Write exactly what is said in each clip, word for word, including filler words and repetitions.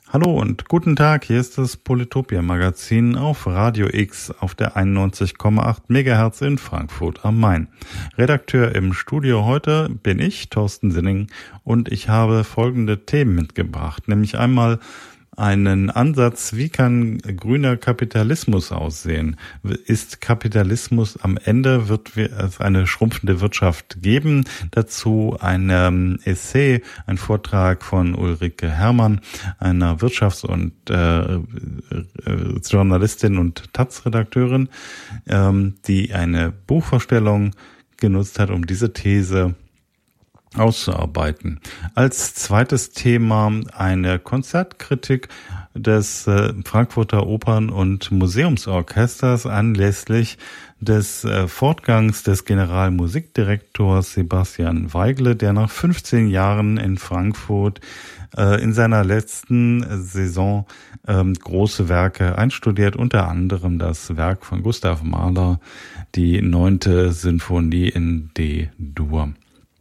Hallo und guten Tag, hier ist das Polytopia-Magazin auf Radio X auf der einundneunzig Komma acht Megahertz in Frankfurt am Main. Redakteur im Studio heute bin ich, Thorsten Sinning, und ich habe folgende Themen mitgebracht, nämlich einmal einen Ansatz, wie kann grüner Kapitalismus aussehen? Ist Kapitalismus am Ende, wird es eine schrumpfende Wirtschaft geben? Dazu ein ähm, Essay, ein Vortrag von Ulrike Herrmann, einer Wirtschafts- und äh, äh, Journalistin und Taz-Redakteurin, ähm, die eine Buchvorstellung genutzt hat, um diese These auszuarbeiten. Als zweites Thema eine Konzertkritik des äh, Frankfurter Opern- und Museumsorchesters anlässlich des äh, Fortgangs des Generalmusikdirektors Sebastian Weigle, der nach fünfzehn Jahren in Frankfurt äh, in seiner letzten Saison äh, große Werke einstudiert, unter anderem das Werk von Gustav Mahler, die neunte Sinfonie in D-Dur.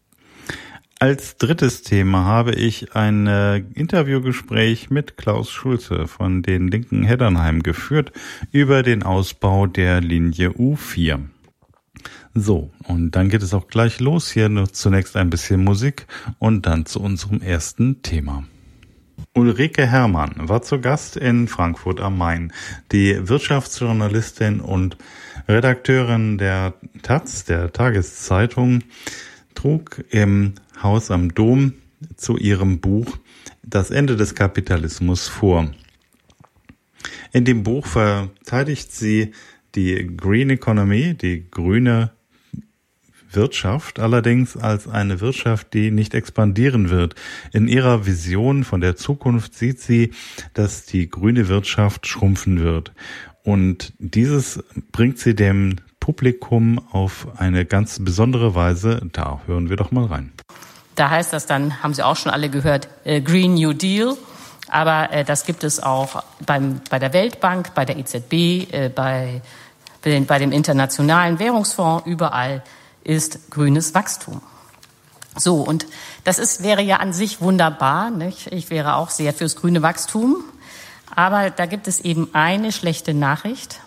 Als drittes Thema habe ich ein äh, Interviewgespräch mit Klaus Schulze von den Linken Heddernheim geführt über den Ausbau der Linie U vier. So, und dann geht es auch gleich los. Hier nur zunächst ein bisschen Musik und dann zu unserem ersten Thema. Ulrike Herrmann war zu Gast in Frankfurt am Main. Die Wirtschaftsjournalistin und Redakteurin der Taz, der Tageszeitung, trug im Haus am Dom zu ihrem Buch Das Ende des Kapitalismus vor. In dem Buch verteidigt sie die Green Economy, die grüne Wirtschaft, allerdings als eine Wirtschaft, die nicht expandieren wird. In ihrer Vision von der Zukunft sieht sie, dass die grüne Wirtschaft schrumpfen wird. Und dieses bringt sie dem Publikum auf eine ganz besondere Weise. Da hören wir doch mal rein. Da heißt das dann, haben Sie auch schon alle gehört, äh, Green New Deal. Aber äh, das gibt es auch beim, bei der Weltbank, bei der E Z B, äh, bei, bei dem Internationalen Währungsfonds. Überall ist grünes Wachstum. So, und das ist, wäre ja an sich wunderbar, nicht? Ich wäre auch sehr fürs grüne Wachstum. Aber da gibt es eben eine schlechte Nachricht.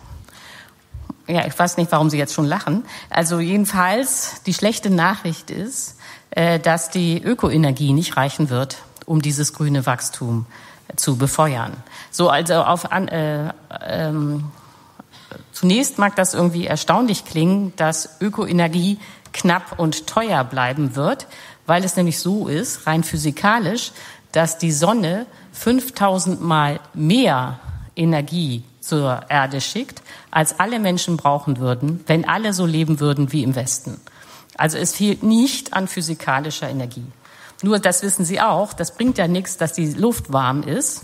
Ja, ich weiß nicht, warum Sie jetzt schon lachen. Also jedenfalls, die schlechte Nachricht ist, dass die Ökoenergie nicht reichen wird, um dieses grüne Wachstum zu befeuern. So, also auf an, äh, ähm, zunächst mag das irgendwie erstaunlich klingen, dass Ökoenergie knapp und teuer bleiben wird, weil es nämlich so ist, rein physikalisch, dass die Sonne fünftausend Mal mehr Energie zur Erde schickt, als alle Menschen brauchen würden, wenn alle so leben würden wie im Westen. Also es fehlt nicht an physikalischer Energie. Nur, das wissen Sie auch, das bringt ja nichts, dass die Luft warm ist.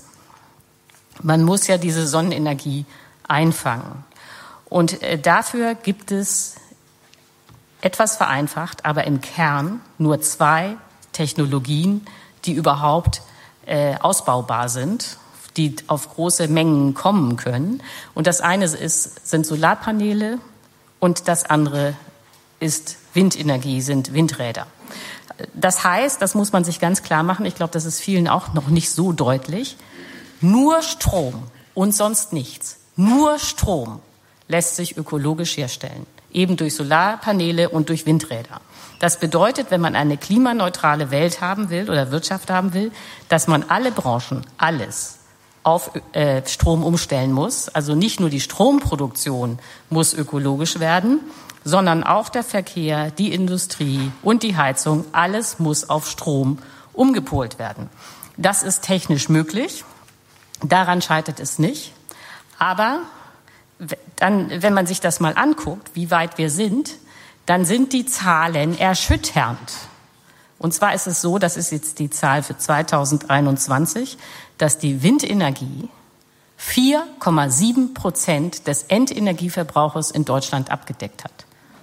Man muss ja diese Sonnenenergie einfangen. Und dafür gibt es etwas vereinfacht, aber im Kern nur zwei Technologien, die überhaupt äh, ausbaubar sind, die auf große Mengen kommen können. Und das eine ist, sind Solarpaneele und das andere ist Windenergie, sind Windräder. Das heißt, das muss man sich ganz klar machen, ich glaube, das ist vielen auch noch nicht so deutlich, nur Strom und sonst nichts, nur Strom lässt sich ökologisch herstellen, eben durch Solarpaneele und durch Windräder. Das bedeutet, wenn man eine klimaneutrale Welt haben will oder Wirtschaft haben will, dass man alle Branchen, alles auf äh, Strom umstellen muss. Also nicht nur die Stromproduktion muss ökologisch werden, sondern auch der Verkehr, die Industrie und die Heizung, alles muss auf Strom umgepolt werden. Das ist technisch möglich, daran scheitert es nicht. Aber dann, wenn man sich das mal anguckt, wie weit wir sind, dann sind die Zahlen erschütternd. Und zwar ist es so, das ist jetzt die Zahl für zweitausendeinundzwanzig, dass die Windenergie vier Komma sieben Prozent des Endenergieverbrauchs in Deutschland abgedeckt hat.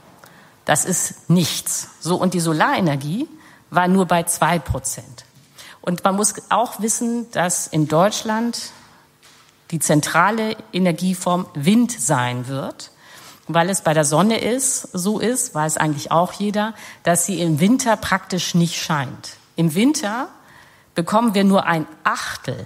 Das ist nichts. So, und die Solarenergie war nur bei zwei Prozent. Und man muss auch wissen, dass in Deutschland die zentrale Energieform Wind sein wird, weil es bei der Sonne ist, so ist, weiß eigentlich auch jeder, dass sie im Winter praktisch nicht scheint. Im Winter bekommen wir nur ein Achtel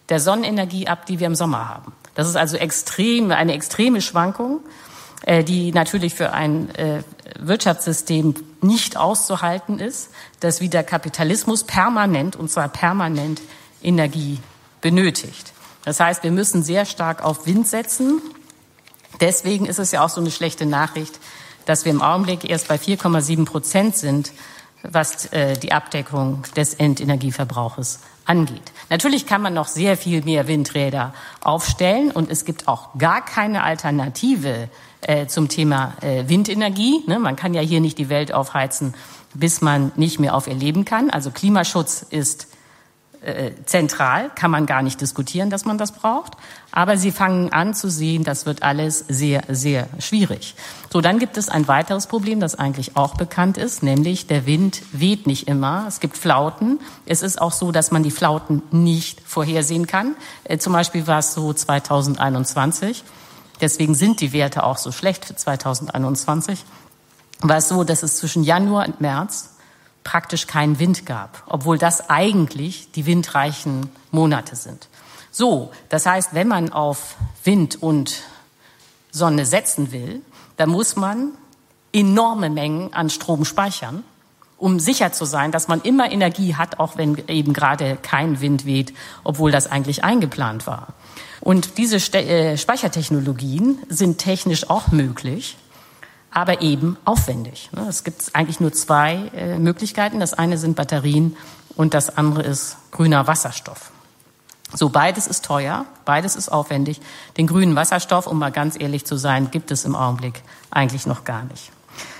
der Sonnenenergie ab, die wir im Sommer haben. Das ist also extrem, eine extreme Schwankung, äh, die natürlich für ein äh, Wirtschaftssystem nicht auszuhalten ist, dass wie der Kapitalismus permanent, und zwar permanent, Energie benötigt. Das heißt, wir müssen sehr stark auf Wind setzen. Deswegen ist es ja auch so eine schlechte Nachricht, dass wir im Augenblick erst bei vier Komma sieben Prozent sind, was äh, die Abdeckung des Endenergieverbrauches angeht. Natürlich kann man noch sehr viel mehr Windräder aufstellen und es gibt auch gar keine Alternative äh, zum Thema äh, Windenergie. Ne? Man kann ja hier nicht die Welt aufheizen, bis man nicht mehr auf ihr leben kann. Also Klimaschutz ist äh, zentral, kann man gar nicht diskutieren, dass man das braucht. Aber sie fangen an zu sehen, das wird alles sehr, sehr schwierig. So, dann gibt es ein weiteres Problem, das eigentlich auch bekannt ist, nämlich der Wind weht nicht immer. Es gibt Flauten. Es ist auch so, dass man die Flauten nicht vorhersehen kann. Äh, zum Beispiel war es so zweitausendeinundzwanzig. Deswegen sind die Werte auch so schlecht für zweitausendeinundzwanzig. War es so, dass es zwischen Januar und März praktisch keinen Wind gab, obwohl das eigentlich die windreichen Monate sind. So, das heißt, wenn man auf Wind und Sonne setzen will, dann muss man enorme Mengen an Strom speichern, um sicher zu sein, dass man immer Energie hat, auch wenn eben gerade kein Wind weht, obwohl das eigentlich eingeplant war. Und diese Speichertechnologien sind technisch auch möglich, aber eben aufwendig. Es gibt eigentlich nur zwei Möglichkeiten. Das eine sind Batterien und das andere ist grüner Wasserstoff. So, beides ist teuer, beides ist aufwendig. Den grünen Wasserstoff, um mal ganz ehrlich zu sein, gibt es im Augenblick eigentlich noch gar nicht.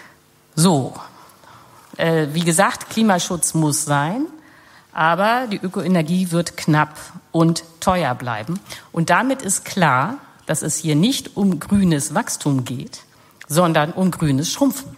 So, äh, wie gesagt, Klimaschutz muss sein, aber die Ökoenergie wird knapp und teuer bleiben. Und damit ist klar, dass es hier nicht um grünes Wachstum geht, sondern um grünes Schrumpfen.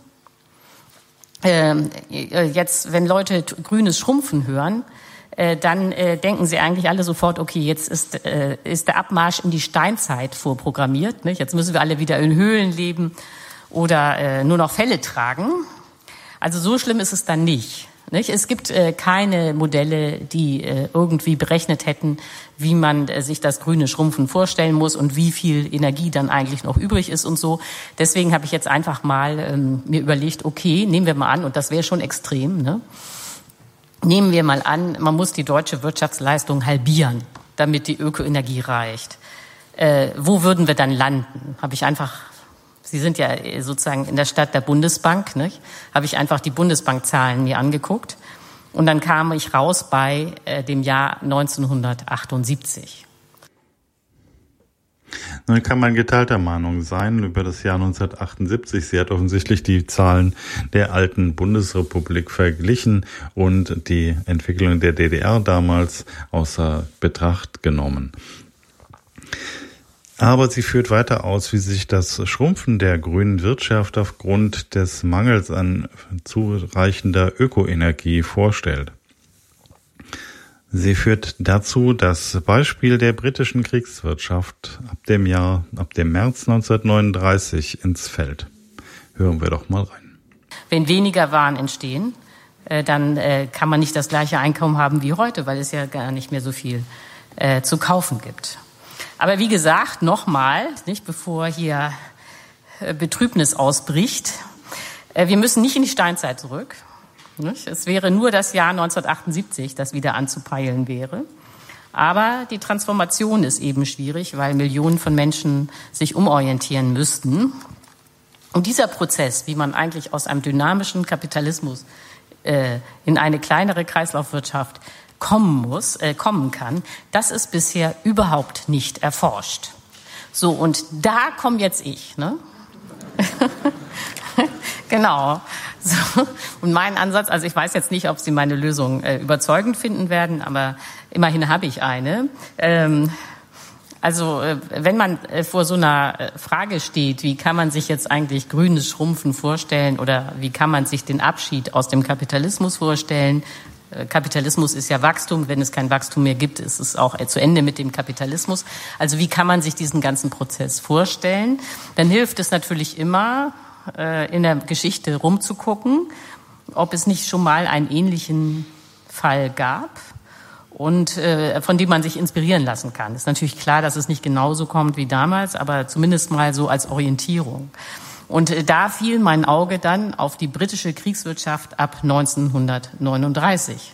Ähm, jetzt, wenn Leute grünes Schrumpfen hören, äh, dann äh, denken sie eigentlich alle sofort, okay, jetzt ist, äh, ist der Abmarsch in die Steinzeit vorprogrammiert. Nicht? Jetzt müssen wir alle wieder in Höhlen leben oder äh, nur noch Felle tragen. Also so schlimm ist es dann nicht. Nicht? Es gibt äh, keine Modelle, die äh, irgendwie berechnet hätten, wie man äh, sich das grüne Schrumpfen vorstellen muss und wie viel Energie dann eigentlich noch übrig ist und so. Deswegen habe ich jetzt einfach mal ähm, mir überlegt, okay, nehmen wir mal an, und das wäre schon extrem, ne? Nehmen wir mal an, man muss die deutsche Wirtschaftsleistung halbieren, damit die Ökoenergie reicht. Äh, wo würden wir dann landen? Habe ich einfach Sie sind ja sozusagen in der Stadt der Bundesbank, nicht? Habe ich einfach die Bundesbankzahlen mir angeguckt und dann kam ich raus bei äh, dem Jahr neunzehnhundertachtundsiebzig. Nun kann man geteilter Meinung sein über das Jahr neunzehnhundertachtundsiebzig. Sie hat offensichtlich die Zahlen der alten Bundesrepublik verglichen und die Entwicklung der D D R damals außer Betracht genommen. Aber sie führt weiter aus, wie sich das Schrumpfen der grünen Wirtschaft aufgrund des Mangels an zureichender Ökoenergie vorstellt. Sie führt dazu das Beispiel der britischen Kriegswirtschaft ab dem Jahr, ab dem März neunzehnhundertneununddreißig ins Feld. Hören wir doch mal rein. Wenn weniger Waren entstehen, dann kann man nicht das gleiche Einkommen haben wie heute, weil es ja gar nicht mehr so viel zu kaufen gibt. Aber wie gesagt, nochmal, nicht bevor hier Betrübnis ausbricht, wir müssen nicht in die Steinzeit zurück. Nicht? Es wäre nur das Jahr neunzehnhundertachtundsiebzig, das wieder anzupeilen wäre. Aber die Transformation ist eben schwierig, weil Millionen von Menschen sich umorientieren müssten. Und dieser Prozess, wie man eigentlich aus einem dynamischen Kapitalismus äh, in eine kleinere Kreislaufwirtschaft kommen muss, äh, kommen kann, das ist bisher überhaupt nicht erforscht. So, und da komme jetzt ich, ne? Genau. So. Und mein Ansatz, also ich weiß jetzt nicht, ob Sie meine Lösung äh, überzeugend finden werden, aber immerhin habe ich eine. Ähm, also äh, wenn man äh, vor so einer äh, Frage steht, wie kann man sich jetzt eigentlich grünes Schrumpfen vorstellen oder wie kann man sich den Abschied aus dem Kapitalismus vorstellen? Kapitalismus ist ja Wachstum. Wenn es kein Wachstum mehr gibt, ist es auch zu Ende mit dem Kapitalismus. Also wie kann man sich diesen ganzen Prozess vorstellen? Dann hilft es natürlich immer, in der Geschichte rumzugucken, ob es nicht schon mal einen ähnlichen Fall gab und äh, von dem man sich inspirieren lassen kann. Ist natürlich klar, dass es nicht genauso kommt wie damals, aber zumindest mal so als Orientierung. Und äh, da fiel mein Auge dann auf die britische Kriegswirtschaft ab neunzehnhundertneununddreißig.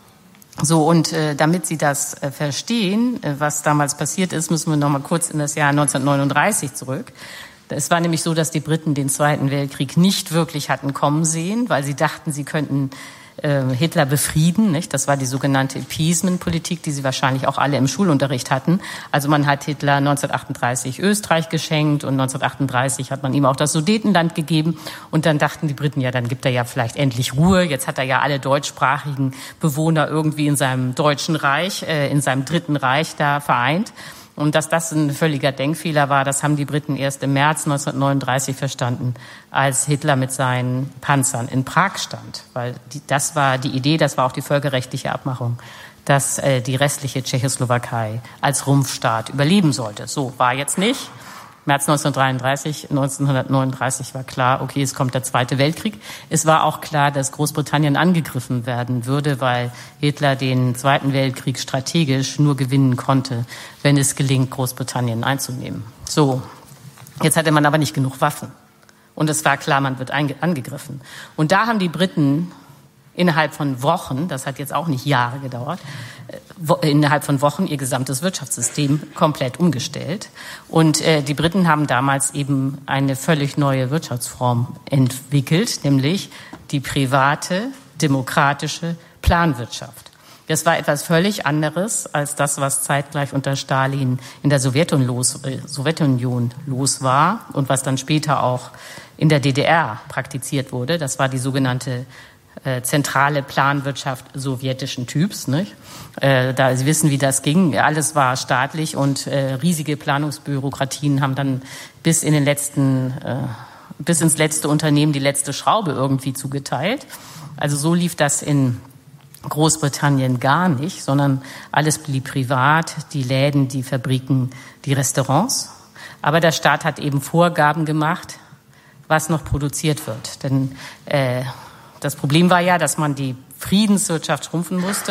So, und äh, damit Sie das äh, verstehen, äh, was damals passiert ist, müssen wir noch mal kurz in das Jahr neunzehnhundertneununddreißig zurück. Es war nämlich so, dass die Briten den Zweiten Weltkrieg nicht wirklich hatten kommen sehen, weil sie dachten, sie könnten äh, Hitler befrieden, nicht? Das war die sogenannte Appeasement-Politik, die Sie wahrscheinlich auch alle im Schulunterricht hatten. Also man hat Hitler neunzehnhundertachtunddreißig Österreich geschenkt und neunzehnhundertachtunddreißig hat man ihm auch das Sudetenland gegeben. Und dann dachten die Briten, ja, dann gibt er ja vielleicht endlich Ruhe. Jetzt hat er ja alle deutschsprachigen Bewohner irgendwie in seinem Deutschen Reich, äh, in seinem Dritten Reich da vereint. Und dass das ein völliger Denkfehler war, das haben die Briten erst im März neunzehnhundertneununddreißig verstanden, als Hitler mit seinen Panzern in Prag stand. Weil die, das war die Idee, das war auch die völkerrechtliche Abmachung, dass äh, die restliche Tschechoslowakei als Rumpfstaat überleben sollte. So war jetzt nicht. März neunzehnhundertdreiunddreißig, neunzehnhundertneununddreißig war klar, okay, es kommt der Zweite Weltkrieg. Es war auch klar, dass Großbritannien angegriffen werden würde, weil Hitler den Zweiten Weltkrieg strategisch nur gewinnen konnte, wenn es gelingt, Großbritannien einzunehmen. So, jetzt hatte man aber nicht genug Waffen. Und es war klar, man wird angegriffen. Und da haben die Briten innerhalb von Wochen, das hat jetzt auch nicht Jahre gedauert, innerhalb von Wochen ihr gesamtes Wirtschaftssystem komplett umgestellt. Und äh, die Briten haben damals eben eine völlig neue Wirtschaftsform entwickelt, nämlich die private, demokratische Planwirtschaft. Das war etwas völlig anderes als das, was zeitgleich unter Stalin in der Sowjetunion los, äh, Sowjetunion los war und was dann später auch in der D D R praktiziert wurde. Das war die sogenannte Äh, zentrale Planwirtschaft sowjetischen Typs, nicht? Äh, da Sie wissen, wie das ging. Alles war staatlich und äh, riesige Planungsbürokratien haben dann bis in den letzten, äh, bis ins letzte Unternehmen die letzte Schraube irgendwie zugeteilt. Also so lief das in Großbritannien gar nicht, sondern alles blieb privat, die Läden, die Fabriken, die Restaurants. Aber der Staat hat eben Vorgaben gemacht, was noch produziert wird. Denn äh, das Problem war ja, dass man die Friedenswirtschaft schrumpfen musste,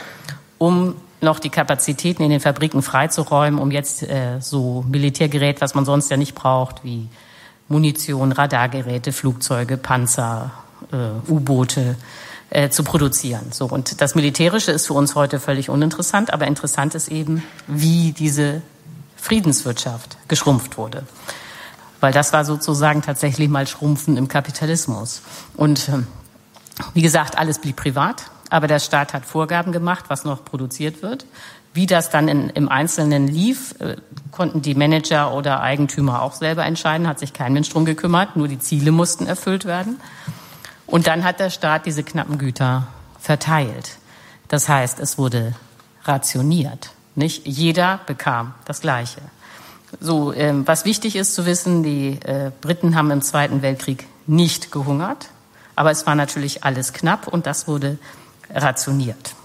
um noch die Kapazitäten in den Fabriken freizuräumen, um jetzt äh, so Militärgerät, was man sonst ja nicht braucht, wie Munition, Radargeräte, Flugzeuge, Panzer, äh, U-Boote äh, zu produzieren. So, und das Militärische ist für uns heute völlig uninteressant, aber interessant ist eben, wie diese Friedenswirtschaft geschrumpft wurde. Weil das war sozusagen tatsächlich mal Schrumpfen im Kapitalismus. Und äh, wie gesagt, alles blieb privat, aber der Staat hat Vorgaben gemacht, was noch produziert wird. Wie das dann in, im Einzelnen lief, äh, konnten die Manager oder Eigentümer auch selber entscheiden, hat sich kein Mensch drum gekümmert, nur die Ziele mussten erfüllt werden. Und dann hat der Staat diese knappen Güter verteilt. Das heißt, es wurde rationiert. Nicht jeder bekam das Gleiche. So, äh, was wichtig ist zu wissen, die äh, Briten haben im Zweiten Weltkrieg nicht gehungert. Aber es war natürlich alles knapp und das wurde rationiert.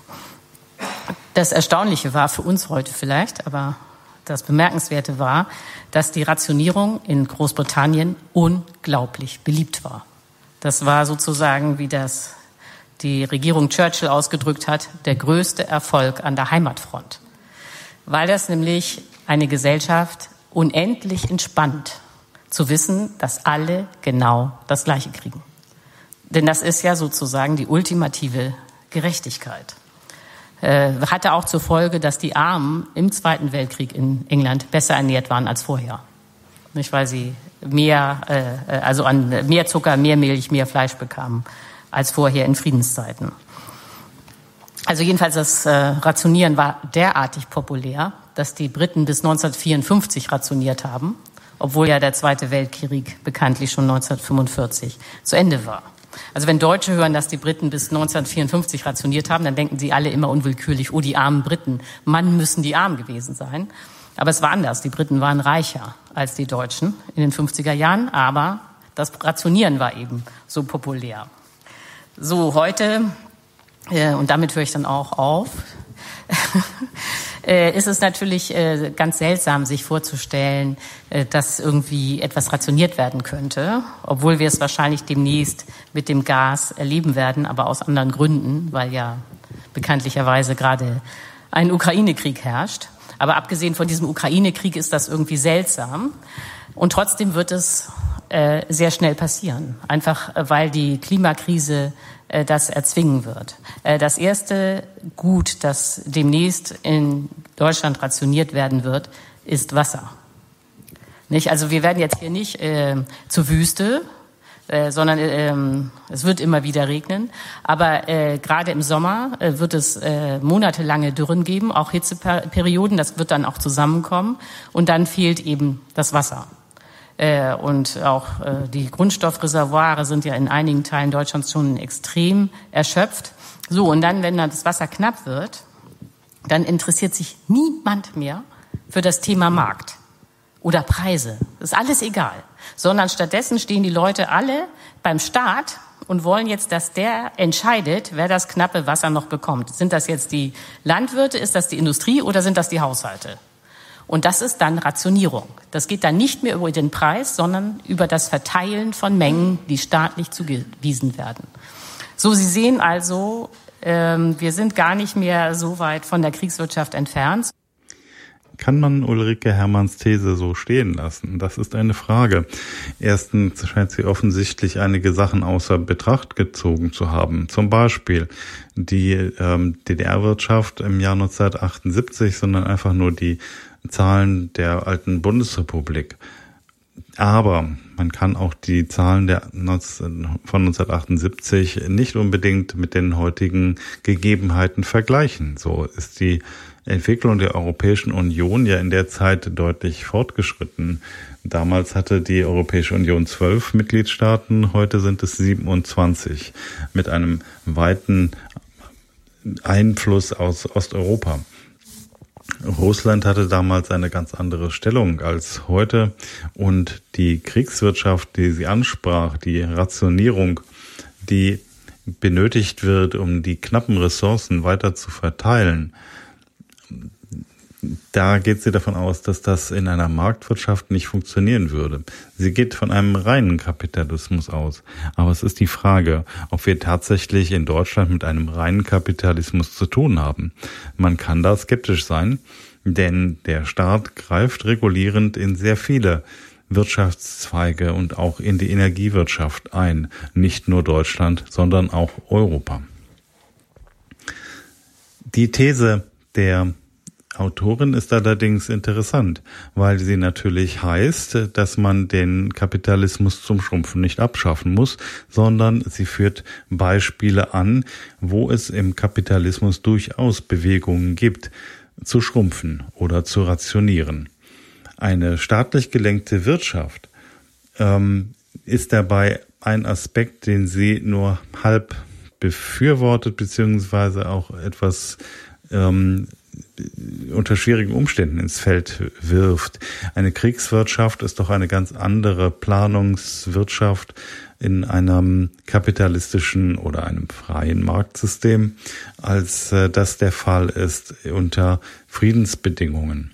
Das Erstaunliche war für uns heute vielleicht, aber das Bemerkenswerte war, dass die Rationierung in Großbritannien unglaublich beliebt war. Das war sozusagen, wie das die Regierung Churchill ausgedrückt hat, der größte Erfolg an der Heimatfront. Weil das nämlich eine Gesellschaft unendlich entspannt, zu wissen, dass alle genau das Gleiche kriegen. Denn das ist ja sozusagen die ultimative Gerechtigkeit. Äh, hatte auch zur Folge, dass die Armen im Zweiten Weltkrieg in England besser ernährt waren als vorher. Nicht, weil sie mehr, äh, also an mehr Zucker, mehr Milch, mehr Fleisch bekamen als vorher in Friedenszeiten. Also jedenfalls das äh, Rationieren war derartig populär, dass die Briten bis neunzehnhundertvierundfünfzig rationiert haben, obwohl ja der Zweite Weltkrieg bekanntlich schon neunzehnhundertfünfundvierzig zu Ende war. Also wenn Deutsche hören, dass die Briten bis neunzehnhundertvierundfünfzig rationiert haben, dann denken sie alle immer unwillkürlich, oh, die armen Briten, Mann, müssen die arm gewesen sein. Aber es war anders. Die Briten waren reicher als die Deutschen in den fünfziger Jahren, aber das Rationieren war eben so populär. So, heute, äh, und damit höre ich dann auch auf, äh, ist es natürlich äh, ganz seltsam, sich vorzustellen, äh, dass irgendwie etwas rationiert werden könnte, obwohl wir es wahrscheinlich demnächst mit dem Gas erleben werden, aber aus anderen Gründen, weil ja bekanntlicherweise gerade ein Ukraine-Krieg herrscht. Aber abgesehen von diesem Ukraine-Krieg ist das irgendwie seltsam. Und trotzdem wird es äh, sehr schnell passieren. Einfach, äh, weil die Klimakrise äh, das erzwingen wird. Äh, das erste Gut, das demnächst in Deutschland rationiert werden wird, ist Wasser. Nicht? Also wir werden jetzt hier nicht äh, zur Wüste, Äh, sondern ähm, es wird immer wieder regnen. Aber äh, gerade im Sommer äh, wird es äh, monatelange Dürren geben, auch Hitzeperioden, das wird dann auch zusammenkommen. Und dann fehlt eben das Wasser. Äh, und auch äh, die Grundstoffreservoire sind ja in einigen Teilen Deutschlands schon extrem erschöpft. So, und dann, wenn dann das Wasser knapp wird, dann interessiert sich niemand mehr für das Thema Markt oder Preise. Das ist alles egal. Sondern stattdessen stehen die Leute alle beim Staat und wollen jetzt, dass der entscheidet, wer das knappe Wasser noch bekommt. Sind das jetzt die Landwirte, ist das die Industrie oder sind das die Haushalte? Und das ist dann Rationierung. Das geht dann nicht mehr über den Preis, sondern über das Verteilen von Mengen, die staatlich zugewiesen werden. So, Sie sehen also, ähm, wir sind gar nicht mehr so weit von der Kriegswirtschaft entfernt. Kann man Ulrike Herrmanns These so stehen lassen? Das ist eine Frage. Erstens scheint sie offensichtlich einige Sachen außer Betracht gezogen zu haben. Zum Beispiel die ähm, D D R-Wirtschaft im Jahr neunzehnhundertachtundsiebzig, sondern einfach nur die Zahlen der alten Bundesrepublik. Aber man kann auch die Zahlen der von neunzehnhundertachtundsiebzig nicht unbedingt mit den heutigen Gegebenheiten vergleichen. So ist die Entwicklung der Europäischen Union ja in der Zeit deutlich fortgeschritten. Damals hatte die Europäische Union zwölf Mitgliedstaaten, heute sind es siebenundzwanzig mit einem weiten Einfluss aus Osteuropa. Russland hatte damals eine ganz andere Stellung als heute und die Kriegswirtschaft, die sie ansprach, die Rationierung, die benötigt wird, um die knappen Ressourcen weiter zu verteilen, da geht sie davon aus, dass das in einer Marktwirtschaft nicht funktionieren würde. Sie geht von einem reinen Kapitalismus aus. Aber es ist die Frage, ob wir tatsächlich in Deutschland mit einem reinen Kapitalismus zu tun haben. Man kann da skeptisch sein, denn der Staat greift regulierend in sehr viele Wirtschaftszweige und auch in die Energiewirtschaft ein. Nicht nur Deutschland, sondern auch Europa. Die These der Autorin ist allerdings interessant, weil sie natürlich heißt, dass man den Kapitalismus zum Schrumpfen nicht abschaffen muss, sondern sie führt Beispiele an, wo es im Kapitalismus durchaus Bewegungen gibt, zu schrumpfen oder zu rationieren. Eine staatlich gelenkte Wirtschaft ähm, ist dabei ein Aspekt, den sie nur halb befürwortet, beziehungsweise auch etwas ähm, unter schwierigen Umständen ins Feld wirft. Eine Kriegswirtschaft ist doch eine ganz andere Planungswirtschaft in einem kapitalistischen oder einem freien Marktsystem, als äh, das der Fall ist unter Friedensbedingungen.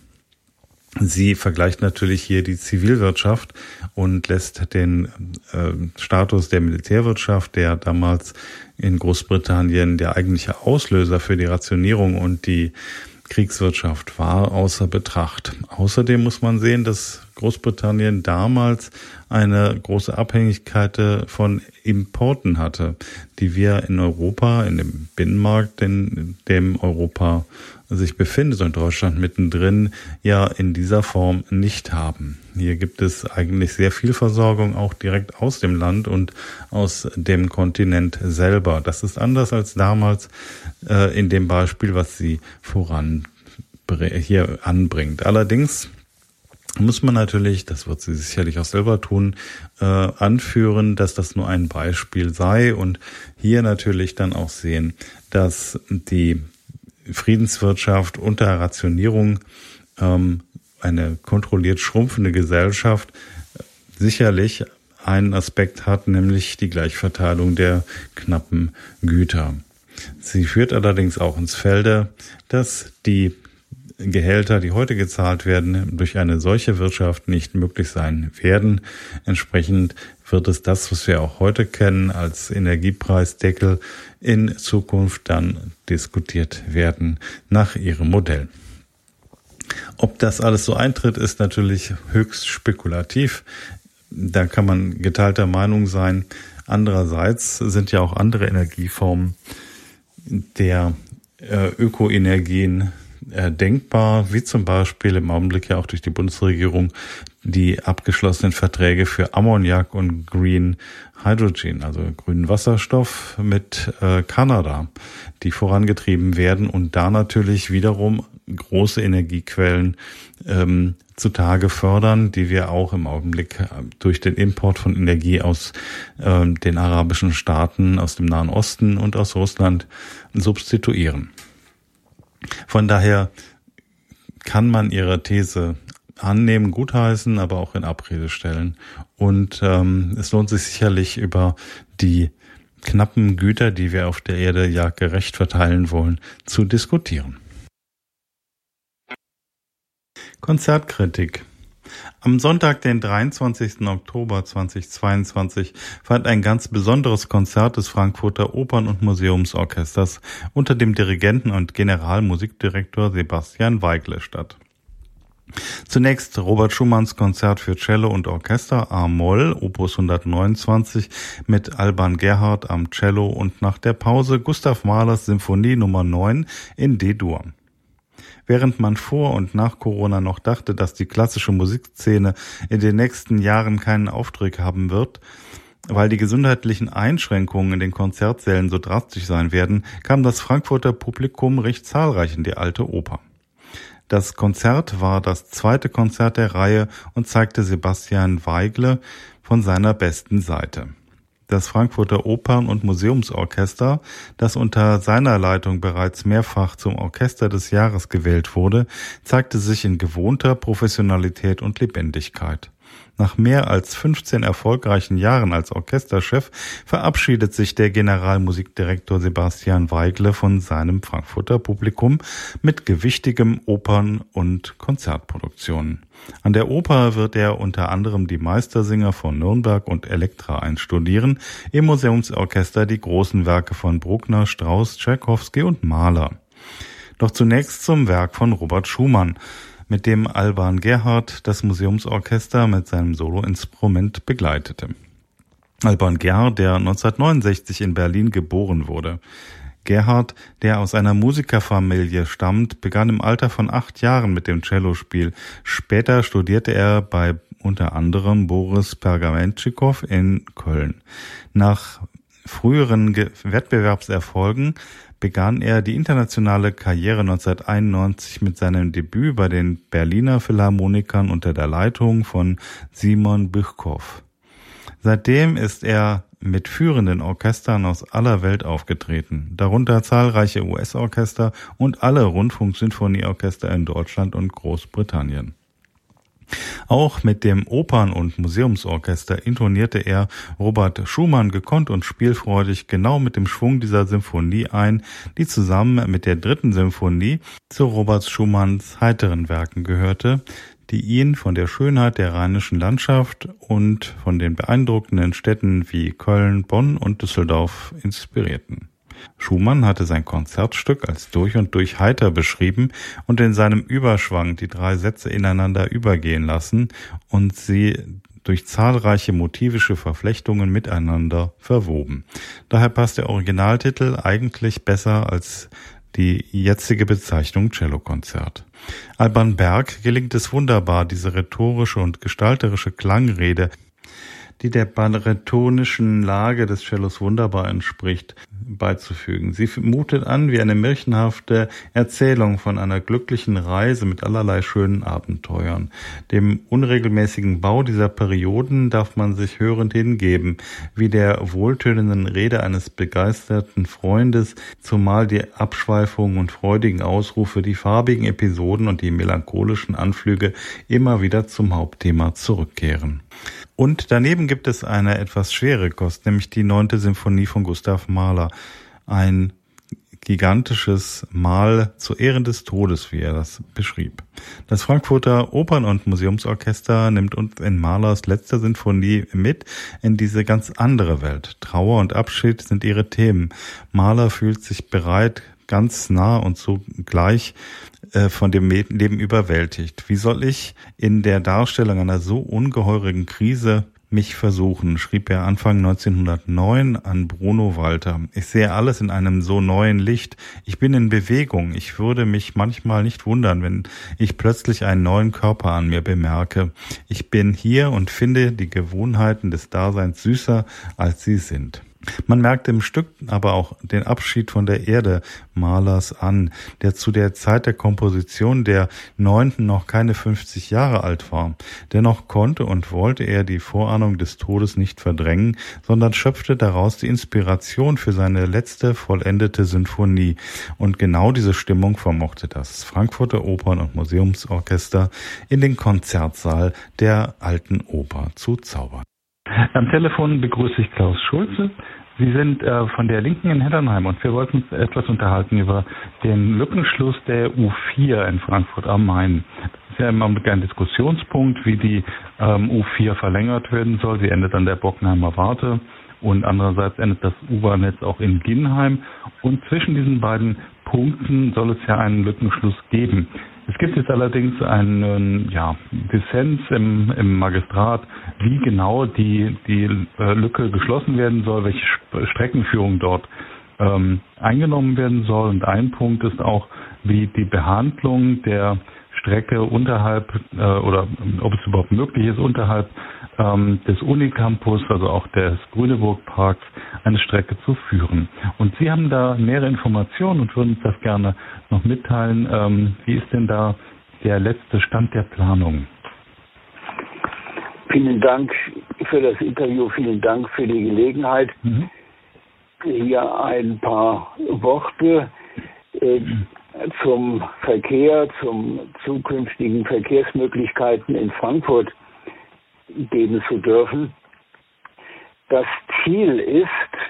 Sie vergleicht natürlich hier die Zivilwirtschaft und lässt den äh, Status der Militärwirtschaft, der damals in Großbritannien der eigentliche Auslöser für die Rationierung und die Kriegswirtschaft war, außer Betracht. Außerdem muss man sehen, dass Großbritannien damals eine große Abhängigkeit von Importen hatte, die wir in Europa, in dem Binnenmarkt, in dem Europa sich befindet und Deutschland mittendrin, ja in dieser Form nicht haben. Hier gibt es eigentlich sehr viel Versorgung auch direkt aus dem Land und aus dem Kontinent selber. Das ist anders als damals äh, in dem Beispiel, was sie voran hier anbringt. Allerdings muss man natürlich, das wird sie sicherlich auch selber tun, äh, anführen, dass das nur ein Beispiel sei und hier natürlich dann auch sehen, dass die Friedenswirtschaft unter Rationierung ähm, eine kontrolliert schrumpfende Gesellschaft sicherlich einen Aspekt hat, nämlich die Gleichverteilung der knappen Güter. Sie führt allerdings auch ins Felde, dass die Gehälter, die heute gezahlt werden, durch eine solche Wirtschaft nicht möglich sein werden. Entsprechend wird es das, was wir auch heute kennen als Energiepreisdeckel, in Zukunft dann diskutiert werden nach ihrem Modell. Ob das alles so eintritt, ist natürlich höchst spekulativ. Da kann man geteilter Meinung sein. Andererseits sind ja auch andere Energieformen der äh, Ökoenergien äh, denkbar, wie zum Beispiel im Augenblick ja auch durch die Bundesregierung die abgeschlossenen Verträge für Ammoniak und Green Hydrogen, also grünen Wasserstoff mit äh, Kanada, die vorangetrieben werden und da natürlich wiederum große Energiequellen ähm, zutage fördern, die wir auch im Augenblick durch den Import von Energie aus äh, den arabischen Staaten, aus dem Nahen Osten und aus Russland substituieren. Von daher kann man ihre These annehmen, gutheißen, aber auch in Abrede stellen. Und ähm, es lohnt sich sicherlich über die knappen Güter, die wir auf der Erde ja gerecht verteilen wollen, zu diskutieren. Konzertkritik. Am Sonntag, den dreiundzwanzigsten Oktober zweitausendzweiundzwanzig, fand ein ganz besonderes Konzert des Frankfurter Opern- und Museumsorchesters unter dem Dirigenten und Generalmusikdirektor Sebastian Weigle statt. Zunächst Robert Schumanns Konzert für Cello und Orchester A-Moll, Opus hundertneunundzwanzig mit Alban Gerhardt am Cello und nach der Pause Gustav Mahlers Symphonie Nummer neun in D-Dur. Während man vor und nach Corona noch dachte, dass die klassische Musikszene in den nächsten Jahren keinen Auftrieb haben wird, weil die gesundheitlichen Einschränkungen in den Konzertsälen so drastisch sein werden, kam das Frankfurter Publikum recht zahlreich in die Alte Oper. Das Konzert war das zweite Konzert der Reihe und zeigte Sebastian Weigle von seiner besten Seite. Das Frankfurter Opern- und Museumsorchester, das unter seiner Leitung bereits mehrfach zum Orchester des Jahres gewählt wurde, zeigte sich in gewohnter Professionalität und Lebendigkeit. Nach mehr als fünfzehn erfolgreichen Jahren als Orchesterchef verabschiedet sich der Generalmusikdirektor Sebastian Weigle von seinem Frankfurter Publikum mit gewichtigem Opern- und Konzertproduktionen. An der Oper wird er unter anderem die Meistersinger von Nürnberg und Elektra einstudieren, im Museumsorchester die großen Werke von Bruckner, Strauss, Tschaikowski und Mahler. Doch zunächst zum Werk von Robert Schumann, mit dem Alban Gerhardt das Museumsorchester mit seinem Soloinstrument begleitete. Alban Gerhardt, der neunzehnhundertneunundsechzig in Berlin geboren wurde. Gerhardt, der aus einer Musikerfamilie stammt, begann im Alter von acht Jahren mit dem Cellospiel. Später studierte er bei unter anderem Boris Pergamentschikow in Köln. Nach früheren Wettbewerbserfolgen begann er die internationale Karriere neunzehnhunderteinundneunzig mit seinem Debüt bei den Berliner Philharmonikern unter der Leitung von Simon Bychkov. Seitdem ist er mit führenden Orchestern aus aller Welt aufgetreten, darunter zahlreiche U S-Orchester und alle Rundfunksinfonieorchester in Deutschland und Großbritannien. Auch mit dem Opern- und Museumsorchester intonierte er Robert Schumann gekonnt und spielfreudig genau mit dem Schwung dieser Symphonie ein, die zusammen mit der dritten Symphonie zu Robert Schumanns heiteren Werken gehörte, die ihn von der Schönheit der rheinischen Landschaft und von den beeindruckenden Städten wie Köln, Bonn und Düsseldorf inspirierten. Schumann hatte sein Konzertstück als durch und durch heiter beschrieben und in seinem Überschwang die drei Sätze ineinander übergehen lassen und sie durch zahlreiche motivische Verflechtungen miteinander verwoben. Daher passt der Originaltitel eigentlich besser als die jetzige Bezeichnung Cellokonzert. Alban Berg gelingt es wunderbar, diese rhetorische und gestalterische Klangrede, die der baritonischen Lage des Cellos wunderbar entspricht, beizufügen. Sie mutet an wie eine märchenhafte Erzählung von einer glücklichen Reise mit allerlei schönen Abenteuern. Dem unregelmäßigen Bau dieser Perioden darf man sich hörend hingeben, wie der wohltönenden Rede eines begeisterten Freundes, zumal die Abschweifungen und freudigen Ausrufe, die farbigen Episoden und die melancholischen Anflüge immer wieder zum Hauptthema zurückkehren. Und daneben gibt es eine etwas schwere Kost, nämlich die neunte Symphonie von Gustav Mahler. Ein gigantisches Mahl zu Ehren des Todes, wie er das beschrieb. Das Frankfurter Opern- und Museumsorchester nimmt uns in Mahlers letzter Sinfonie mit in diese ganz andere Welt. Trauer und Abschied sind ihre Themen. Mahler fühlt sich bereit, ganz nah und zugleich äh, von dem Leben überwältigt. Wie soll ich in der Darstellung einer so ungeheuren Krise mich versuchen, schrieb er Anfang neunzehnhundertneun an Bruno Walter. Ich sehe alles in einem so neuen Licht. Ich bin in Bewegung. Ich würde mich manchmal nicht wundern, wenn ich plötzlich einen neuen Körper an mir bemerke. Ich bin hier und finde die Gewohnheiten des Daseins süßer, als sie sind. Man merkt im Stück aber auch den Abschied von der Erde Mahlers an, der zu der Zeit der Komposition der Neunten noch keine fünfzig Jahre alt war. Dennoch konnte und wollte er die Vorahnung des Todes nicht verdrängen, sondern schöpfte daraus die Inspiration für seine letzte vollendete Sinfonie. Und genau diese Stimmung vermochte das Frankfurter Opern- und Museumsorchester in den Konzertsaal der Alten Oper zu zaubern. Am Telefon begrüße ich Klaus Schulze. Sie sind äh, von der Linken in Heddernheim und wir wollten uns etwas unterhalten über den Lückenschluss der U vier in Frankfurt am Main. Das ist ja immer ein Diskussionspunkt, wie die ähm, U vier verlängert werden soll. Sie endet an der Bockenheimer Warte und andererseits endet das U-Bahn-Netz auch in Ginnheim. Und zwischen diesen beiden Punkten soll es ja einen Lückenschluss geben. Es gibt jetzt allerdings einen ja, Dissens im, im Magistrat, wie genau die, die äh, Lücke geschlossen werden soll, welche Sp- Streckenführung dort ähm, eingenommen werden soll. Und ein Punkt ist auch, wie die Behandlung der Strecke unterhalb äh, oder ob es überhaupt möglich ist, unterhalb ähm, des Unicampus, also auch des Grüneburg-Parks, eine Strecke zu führen. Und Sie haben da nähere Informationen und würden uns das gerne noch mitteilen. Ähm, wie ist denn da der letzte Stand der Planung? Vielen Dank für das Interview, vielen Dank für die Gelegenheit. Mhm. Hier ein paar Worte äh, zum Verkehr, zum zukünftigen Verkehrsmöglichkeiten in Frankfurt geben zu dürfen. Das Ziel ist,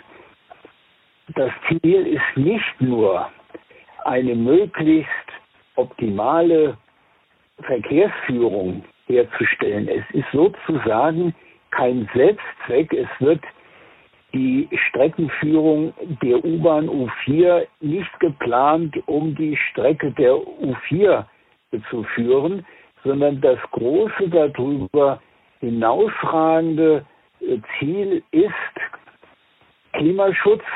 das Ziel ist nicht nur eine möglichst optimale Verkehrsführung herzustellen. Es ist sozusagen kein Selbstzweck. Es wird die Streckenführung der U-Bahn U vier nicht geplant, um die Strecke der U vier zu führen, sondern das große darüber hinausragende Ziel ist Klimaschutz,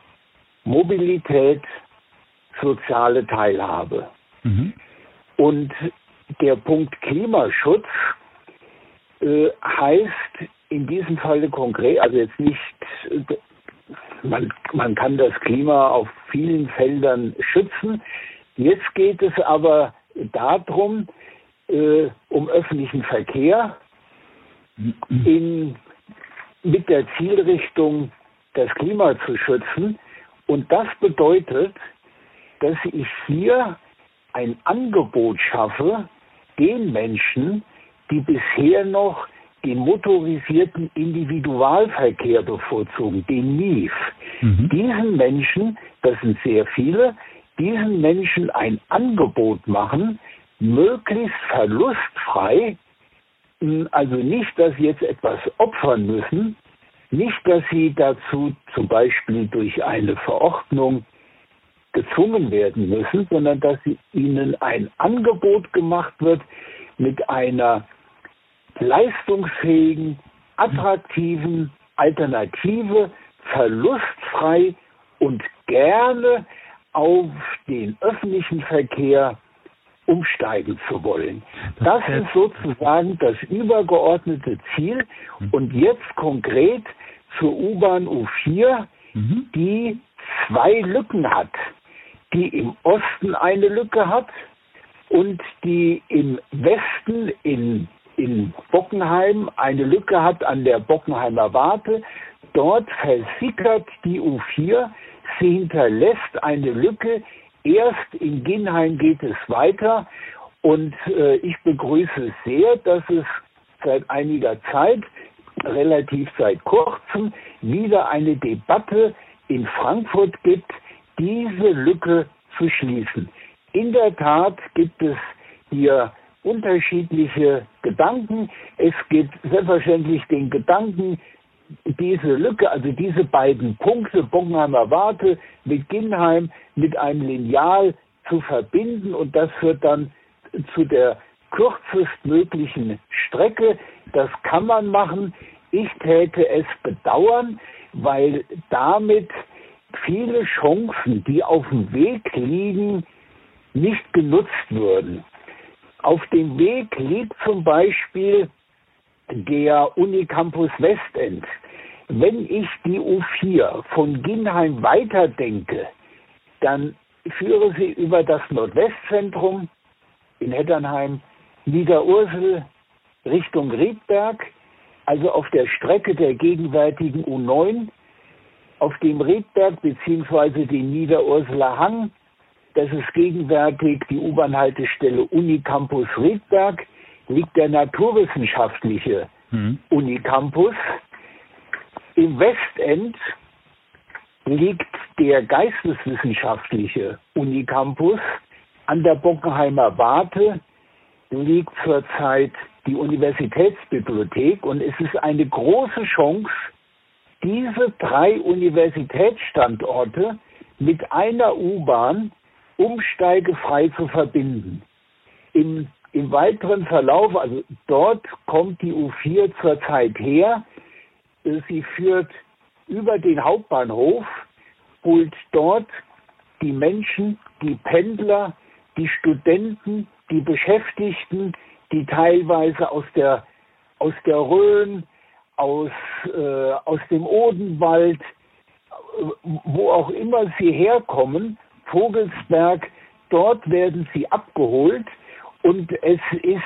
Mobilität, soziale Teilhabe. Mhm. Und der Punkt Klimaschutz äh, heißt in diesem Falle konkret, also jetzt nicht, man, man kann das Klima auf vielen Feldern schützen. Jetzt geht es aber darum, äh, um öffentlichen Verkehr in, mit der Zielrichtung, das Klima zu schützen. Und das bedeutet, dass ich hier ein Angebot schaffe, den Menschen, die bisher noch den motorisierten Individualverkehr bevorzugen, den M I F. Mhm. Diesen Menschen, das sind sehr viele, diesen Menschen ein Angebot machen, möglichst verlustfrei, also nicht, dass sie jetzt etwas opfern müssen, nicht, dass sie dazu zum Beispiel durch eine Verordnung gezwungen werden müssen, sondern dass sie ihnen ein Angebot gemacht wird mit einer leistungsfähigen, attraktiven Alternative, verlustfrei und gerne auf den öffentlichen Verkehr umsteigen zu wollen. Das ist sozusagen das übergeordnete Ziel. Und jetzt konkret zur U-Bahn U vier, mhm. die zwei Lücken hat, die im Osten eine Lücke hat und die im Westen in in Bockenheim eine Lücke hat an der Bockenheimer Warte. Dort versickert die U vier, sie hinterlässt eine Lücke. Erst in Ginnheim geht es weiter. Und äh, ich begrüße es sehr, dass es seit einiger Zeit, relativ seit kurzem, wieder eine Debatte in Frankfurt gibt, diese Lücke zu schließen. In der Tat gibt es hier unterschiedliche Gedanken. Es gibt selbstverständlich den Gedanken, diese Lücke, also diese beiden Punkte, Bockenheimer Warte mit Ginnheim, mit einem Lineal zu verbinden, und das führt dann zu der kürzestmöglichen Strecke. Das kann man machen. Ich täte es bedauern, weil damit viele Chancen, die auf dem Weg liegen, nicht genutzt würden. Auf dem Weg liegt zum Beispiel der Unicampus Westend. Wenn ich die U vier von Ginnheim weiterdenke, dann führe sie über das Nordwestzentrum in Hetternheim, Niederursel Richtung Riedberg, also auf der Strecke der gegenwärtigen U neun, auf dem Riedberg bzw. den Niederurseler Hang. Das ist gegenwärtig die U-Bahn-Haltestelle Unicampus Riedberg, liegt der naturwissenschaftliche mhm. Unicampus. Im Westend liegt der geisteswissenschaftliche Unicampus. An der Bockenheimer Warte liegt zurzeit die Universitätsbibliothek, und es ist eine große Chance, diese drei Universitätsstandorte mit einer U-Bahn umsteigefrei zu verbinden. Im, im weiteren Verlauf, also dort kommt die U vier zurzeit her. Sie führt über den Hauptbahnhof, holt dort die Menschen, die Pendler, die Studenten, die Beschäftigten, die teilweise aus der, aus der Rhön, aus, äh, aus dem Odenwald, wo auch immer sie herkommen, Vogelsberg, dort werden sie abgeholt, und es ist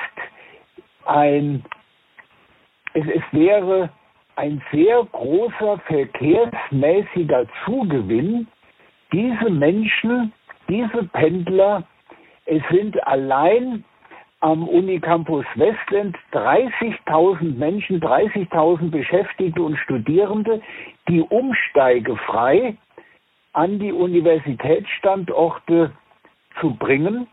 ein, es, es wäre ein sehr großer verkehrsmäßiger Zugewinn. Diese Menschen, diese Pendler, es sind allein am Unicampus Westend dreißigtausend Menschen, dreißigtausend Beschäftigte und Studierende, die umsteigefrei an die Universitätsstandorte zu bringen.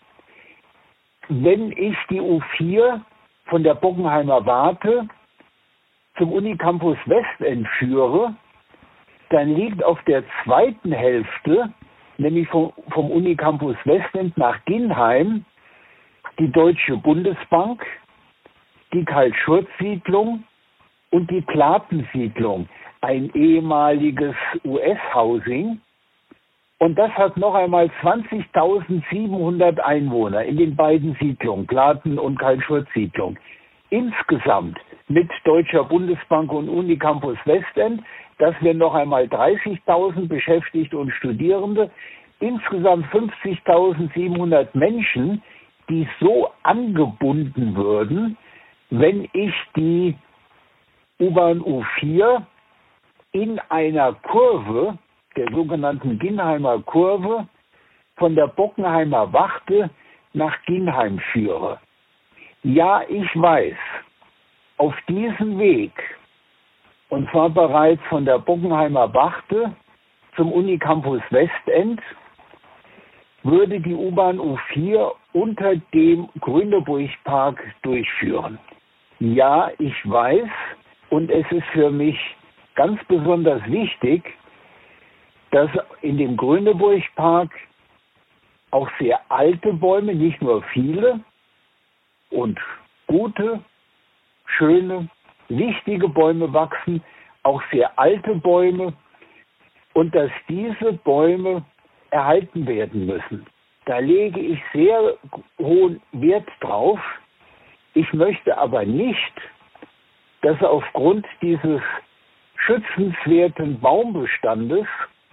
Wenn ich die U vier von der Bockenheimer Warte zum Unicampus Westend führe, dann liegt auf der zweiten Hälfte, nämlich vom, vom Unicampus Westend nach Ginnheim, die Deutsche Bundesbank, die Karl-Schurz-Siedlung und die Platen-Siedlung, ein ehemaliges U S-Housing. Und das hat noch einmal zwanzigtausendsiebenhundert Einwohner in den beiden Siedlungen, Platen- und Karl-Schurz-Siedlung. Insgesamt mit Deutscher Bundesbank und Unicampus Westend, das wären noch einmal dreißigtausend Beschäftigte und Studierende, insgesamt fünfzigtausendsiebenhundert Menschen, die so angebunden würden, wenn ich die U-Bahn U vier in einer Kurve, der sogenannten Ginnheimer Kurve, von der Bockenheimer Warte nach Ginnheim führe. Ja, ich weiß, auf diesem Weg, und zwar bereits von der Bockenheimer Warte zum Unicampus Westend, würde die U-Bahn U vier unter dem Grüneburg-Park durchführen. Ja, ich weiß, und es ist für mich ganz besonders wichtig, dass in dem Grüneburg-Park auch sehr alte Bäume, nicht nur viele, und gute, schöne, wichtige Bäume wachsen, auch sehr alte Bäume, und dass diese Bäume erhalten werden müssen. Da lege ich sehr hohen Wert drauf. Ich möchte aber nicht, dass aufgrund dieses schützenswerten Baumbestandes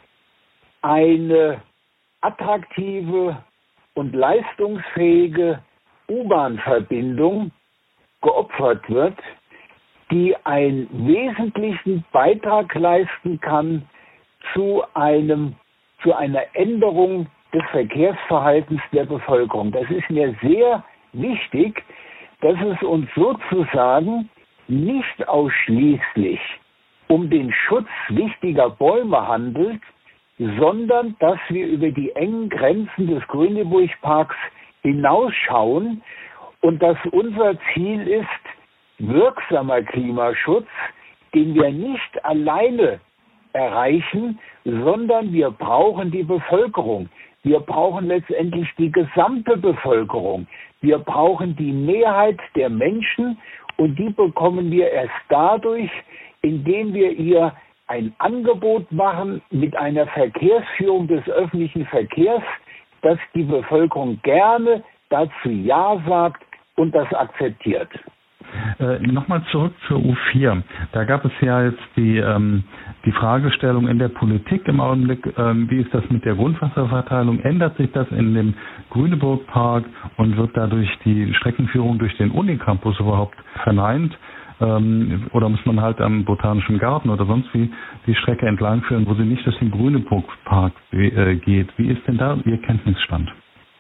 eine attraktive und leistungsfähige U-Bahn-Verbindung geopfert wird, die einen wesentlichen Beitrag leisten kann zu einem, zu einer Änderung des Verkehrsverhaltens der Bevölkerung. Das ist mir sehr wichtig, dass es uns sozusagen nicht ausschließlich um den Schutz wichtiger Bäume handelt, sondern dass wir über die engen Grenzen des Grüneburg-Parks hinausschauen und dass unser Ziel ist, wirksamer Klimaschutz, den wir nicht alleine erreichen, sondern wir brauchen die Bevölkerung. Wir brauchen letztendlich die gesamte Bevölkerung. Wir brauchen die Mehrheit der Menschen und die bekommen wir erst dadurch, indem wir ihr ein Angebot machen mit einer Verkehrsführung des öffentlichen Verkehrs, dass die Bevölkerung gerne dazu Ja sagt und das akzeptiert. Äh, Nochmal zurück zur U vier. Da gab es ja jetzt die, ähm, die Fragestellung in der Politik im Augenblick, ähm, wie ist das mit der Grundwasserverteilung? Ändert sich das in dem Grüneburg-Park und wird dadurch die Streckenführung durch den Unicampus überhaupt verneint? Ähm, oder muss man halt am Botanischen Garten oder sonst wie die Strecke entlangführen, wo sie nicht durch den Grüneburg-Park äh, geht? Wie ist denn da Ihr Kenntnisstand?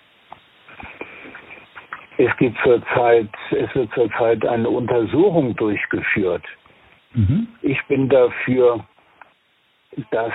Es gibt zurzeit, es wird zurzeit eine Untersuchung durchgeführt. Mhm. Ich bin dafür, dass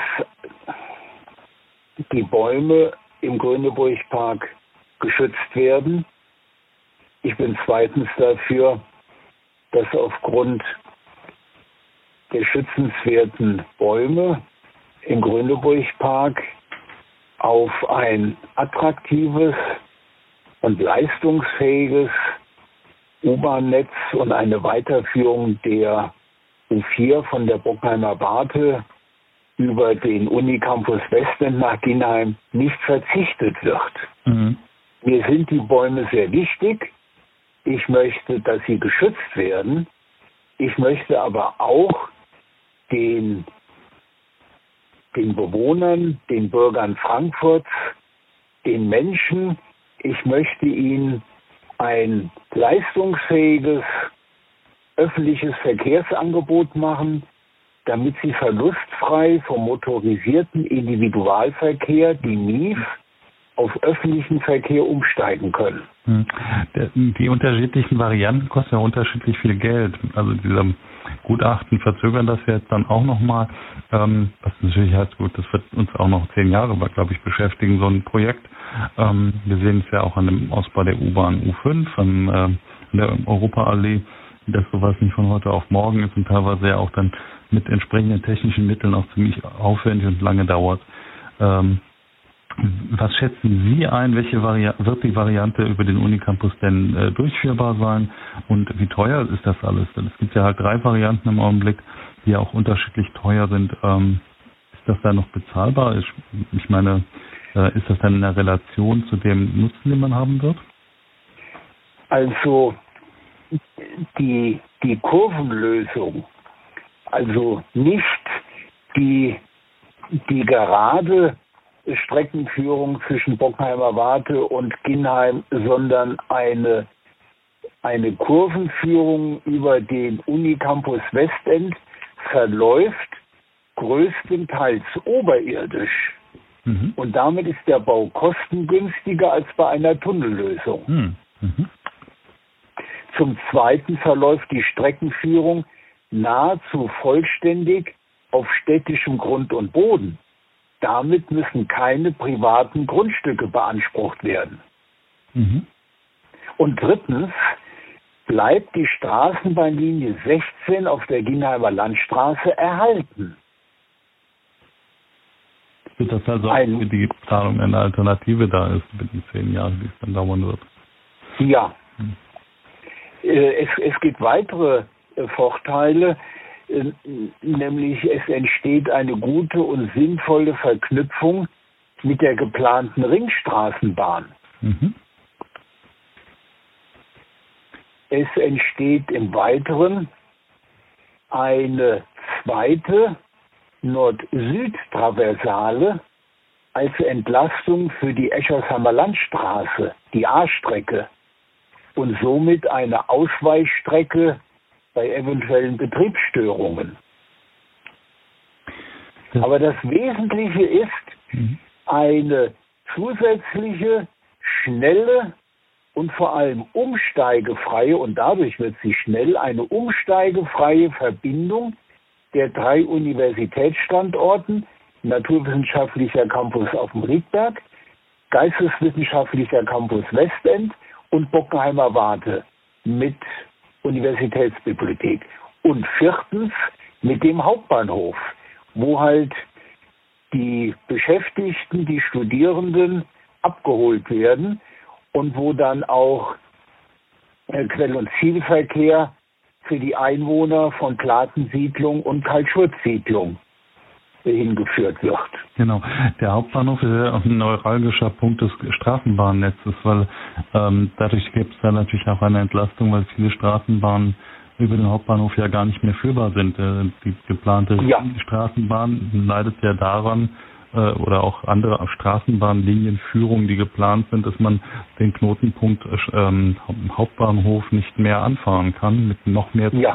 die Bäume im Grüneburg-Park geschützt werden. Ich bin zweitens dafür, dass aufgrund der schützenswerten Bäume im Grüneburg-Park auf ein attraktives und leistungsfähiges U-Bahn-Netz und eine Weiterführung der U vier von der Bockheimer Warte über den Unicampus Westend nach Ginheim nicht verzichtet wird. Mhm. Mir sind die Bäume sehr wichtig. Ich möchte, dass sie geschützt werden. Ich möchte aber auch den, den Bewohnern, den Bürgern Frankfurts, den Menschen, ich möchte ihnen ein leistungsfähiges öffentliches Verkehrsangebot machen, damit sie verlustfrei vom motorisierten Individualverkehr, die M I F, auf öffentlichen Verkehr umsteigen können. Die unterschiedlichen Varianten kosten ja unterschiedlich viel Geld. Also diese Gutachten verzögern das jetzt dann auch nochmal. Ähm, was natürlich heißt, gut, das wird uns auch noch zehn Jahre, glaube ich, beschäftigen, so ein Projekt. Ähm, wir sehen es ja auch an dem Ausbau der U-Bahn U fünf, an, äh, an der Europaallee, dass sowas nicht von heute auf morgen ist und teilweise ja auch dann mit entsprechenden technischen Mitteln auch ziemlich aufwendig und lange dauert. Ähm, Was schätzen Sie ein? Welche Vari- wird die Variante über den Unicampus denn äh, durchführbar sein? Und wie teuer ist das alles? Denn es gibt ja halt drei Varianten im Augenblick, die ja auch unterschiedlich teuer sind. Ähm, ist das da noch bezahlbar? Ich, ich meine, äh, ist das dann in der Relation zu dem Nutzen, den man haben wird? Also die, die Kurvenlösung, also nicht die, die gerade Streckenführung zwischen Bockheimer Warte und Ginheim, sondern eine, eine Kurvenführung über den Unicampus Westend verläuft größtenteils oberirdisch. Mhm. Und damit ist der Bau kostengünstiger als bei einer Tunnellösung. Mhm. Mhm. Zum Zweiten verläuft die Streckenführung nahezu vollständig auf städtischem Grund und Boden. Damit müssen keine privaten Grundstücke beansprucht werden. Mhm. Und drittens bleibt die Straßenbahnlinie sechzehn auf der Ginheimer Landstraße erhalten. Wird das also ein, für die Planung eine Alternative da ist, mit den zehn Jahren, die es dann dauern wird? Ja. Hm. Es, es gibt weitere Vorteile. Nämlich es entsteht eine gute und sinnvolle Verknüpfung mit der geplanten Ringstraßenbahn. Mhm. Es entsteht im Weiteren eine zweite Nord-Süd-Traversale als Entlastung für die Eschersheimer Landstraße, die A-Strecke, und somit eine Ausweichstrecke bei eventuellen Betriebsstörungen. Ja. Aber das Wesentliche ist mhm. eine zusätzliche, schnelle und vor allem umsteigefreie, und dadurch wird sie schnell, eine umsteigefreie Verbindung der drei Universitätsstandorten Naturwissenschaftlicher Campus auf dem Riedberg, Geisteswissenschaftlicher Campus Westend und Bockenheimer Warte mit Universitätsbibliothek. Und viertens mit dem Hauptbahnhof, wo halt die Beschäftigten, die Studierenden abgeholt werden und wo dann auch Quell- und Zielverkehr für die Einwohner von Klatensiedlung und Karl-Schurz-Siedlung hingeführt wird. Genau. Der Hauptbahnhof ist ja auch ein neuralgischer Punkt des Straßenbahnnetzes, weil ähm, dadurch gibt es da natürlich auch eine Entlastung, weil viele Straßenbahnen über den Hauptbahnhof ja gar nicht mehr führbar sind. Äh, die geplante ja. Straßenbahn leidet ja daran, äh, oder auch andere Straßenbahnlinienführungen, die geplant sind, dass man den Knotenpunkt äh, Hauptbahnhof nicht mehr anfahren kann mit noch mehr Zügen. Ja.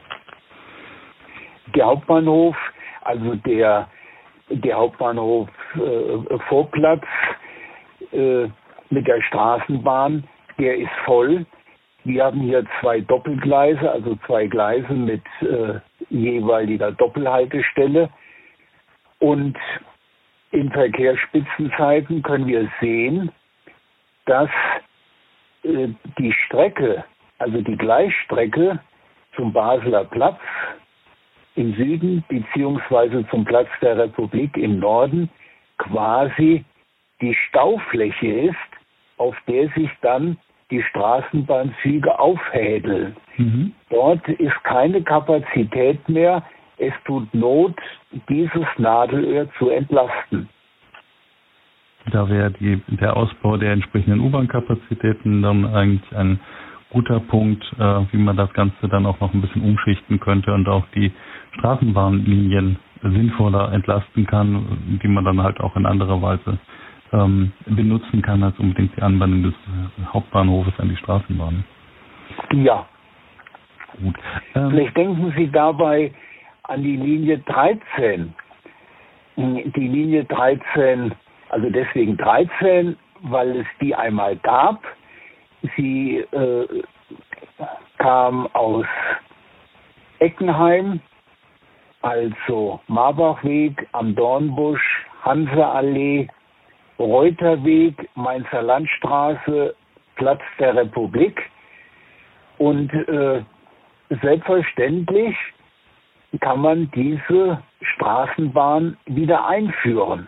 Der Hauptbahnhof, also der, der Hauptbahnhof äh, Vorplatz äh, mit der Straßenbahn, der ist voll. Wir haben hier zwei Doppelgleise, also zwei Gleise mit äh, jeweiliger Doppelhaltestelle. Und in Verkehrsspitzenzeiten können wir sehen, dass äh, die Strecke, also die Gleisstrecke zum Basler Platz im Süden beziehungsweise zum Platz der Republik im Norden quasi die Staufläche ist, auf der sich dann die Straßenbahnzüge aufhädeln. Mhm. Dort ist keine Kapazität mehr. Es tut Not, dieses Nadelöhr zu entlasten. Da wäre die, der Ausbau der entsprechenden U-Bahn-Kapazitäten dann eigentlich ein guter Punkt, äh, wie man das Ganze dann auch noch ein bisschen umschichten könnte und auch die Straßenbahnlinien sinnvoller entlasten kann, die man dann halt auch in anderer Weise ähm, benutzen kann, als unbedingt die Anbindung des Hauptbahnhofes an die Straßenbahn. Ja. Gut. Ähm, Vielleicht denken Sie dabei an die Linie dreizehn. Die Linie dreizehn, also deswegen dreizehn, weil es die einmal gab. Sie äh, kam aus Eckenheim, also Marbachweg, am Dornbusch, Hanseallee, Reuterweg, Mainzer Landstraße, Platz der Republik. Und äh, selbstverständlich kann man diese Straßenbahn wieder einführen.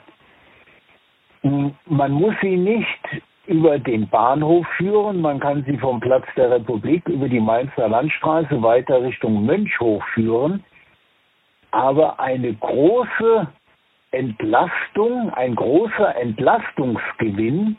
Man muss sie nicht über den Bahnhof führen, man kann sie vom Platz der Republik über die Mainzer Landstraße weiter Richtung Mönchhof führen. Aber eine große Entlastung, ein großer Entlastungsgewinn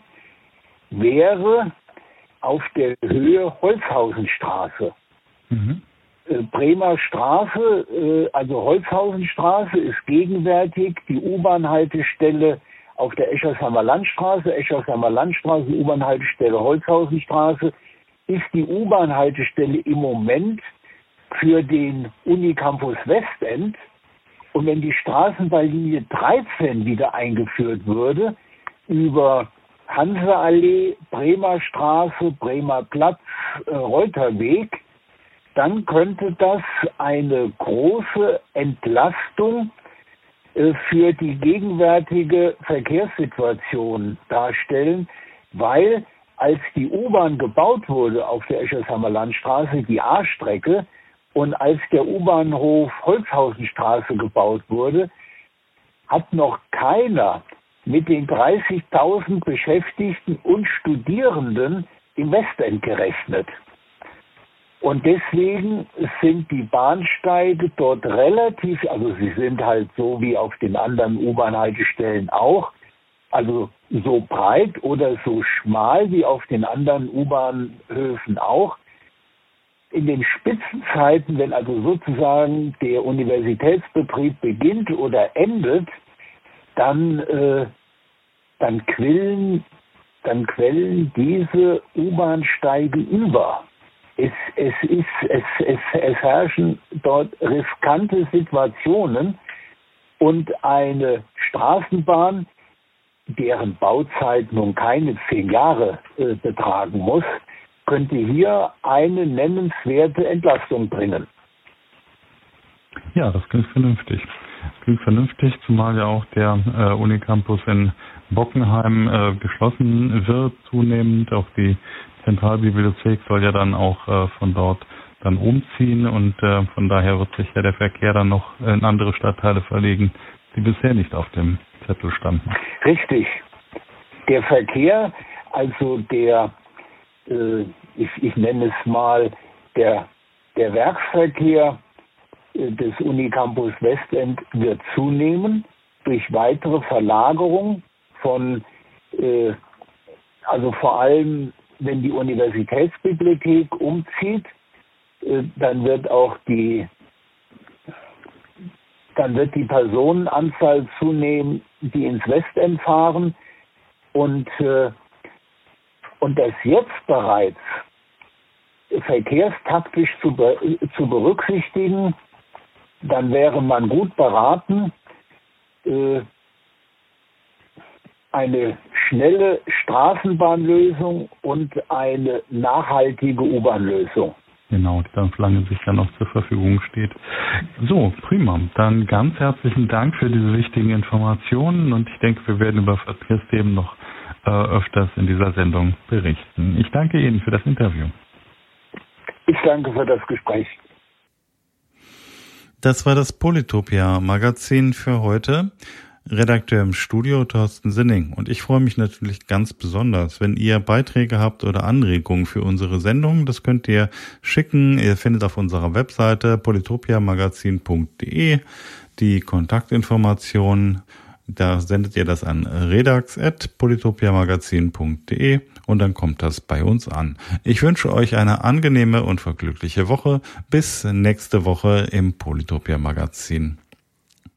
wäre auf der Höhe Holzhausenstraße. Mhm. Äh, Bremer Straße, äh, also Holzhausenstraße ist gegenwärtig die U-Bahn-Haltestelle auf der Eschersheimer Landstraße, Eschersheimer Landstraße, U-Bahn-Haltestelle Holzhausenstraße, ist die U-Bahn-Haltestelle im Moment für den Unicampus Westend. Und wenn die Straßenbahnlinie dreizehn wieder eingeführt würde, über Hanseallee, Bremer Straße, Bremer Platz, äh, Reuterweg, dann könnte das eine große Entlastung für die gegenwärtige Verkehrssituation darstellen, weil als die U-Bahn gebaut wurde auf der Eschersheimer Landstraße, die A-Strecke, und als der U-Bahnhof Holzhausenstraße gebaut wurde, hat noch keiner mit den dreißigtausend Beschäftigten und Studierenden im Westend gerechnet. Und deswegen sind die Bahnsteige dort relativ, also sie sind halt so wie auf den anderen U-Bahn-Haltestellen auch, also so breit oder so schmal wie auf den anderen U-Bahnhöfen auch. In den Spitzenzeiten, wenn also sozusagen der Universitätsbetrieb beginnt oder endet, dann, äh, dann quillen, dann quellen diese U-Bahnsteige über. Es, es, ist, es, es, es herrschen dort riskante Situationen und eine Straßenbahn, deren Bauzeit nun keine zehn Jahre äh, betragen muss, könnte hier eine nennenswerte Entlastung bringen. Ja, das klingt vernünftig. klingt vernünftig, zumal ja auch der äh, Unicampus in Bockenheim äh, geschlossen wird zunehmend. Auch die Zentralbibliothek soll ja dann auch äh, von dort dann umziehen und äh, von daher wird sich ja der Verkehr dann noch in andere Stadtteile verlegen, die bisher nicht auf dem Zettel standen. Richtig. Der Verkehr, also der, äh, ich, ich nenne es mal, der, der Werksverkehr äh, des Unicampus Westend wird zunehmen durch weitere Verlagerung von, äh, also vor allem, wenn die Universitätsbibliothek umzieht, äh, dann wird auch die dann wird die Personenanzahl zunehmen, die ins Westend fahren und, äh, und das jetzt bereits verkehrstaktisch zu, be zu berücksichtigen, dann wäre man gut beraten, äh, eine schnelle Straßenbahnlösung und eine nachhaltige U-Bahn-Lösung. Genau, die dann lange sich dann auch zur Verfügung steht. So, prima. Dann ganz herzlichen Dank für diese wichtigen Informationen und ich denke, wir werden über Verkehrsthemen noch äh, öfters in dieser Sendung berichten. Ich danke Ihnen für das Interview. Ich danke für das Gespräch. Das war das Polytopia-Magazin für heute. Redakteur im Studio Thorsten Sinning. Und ich freue mich natürlich ganz besonders, wenn ihr Beiträge habt oder Anregungen für unsere Sendung. Das könnt ihr schicken. Ihr findet auf unserer Webseite polytopiamagazin punkt de die Kontaktinformationen. Da sendet ihr das an redax at polytopiamagazin punkt de und dann kommt das bei uns an. Ich wünsche euch eine angenehme und verglückliche Woche. Bis nächste Woche im Polytopia Magazin.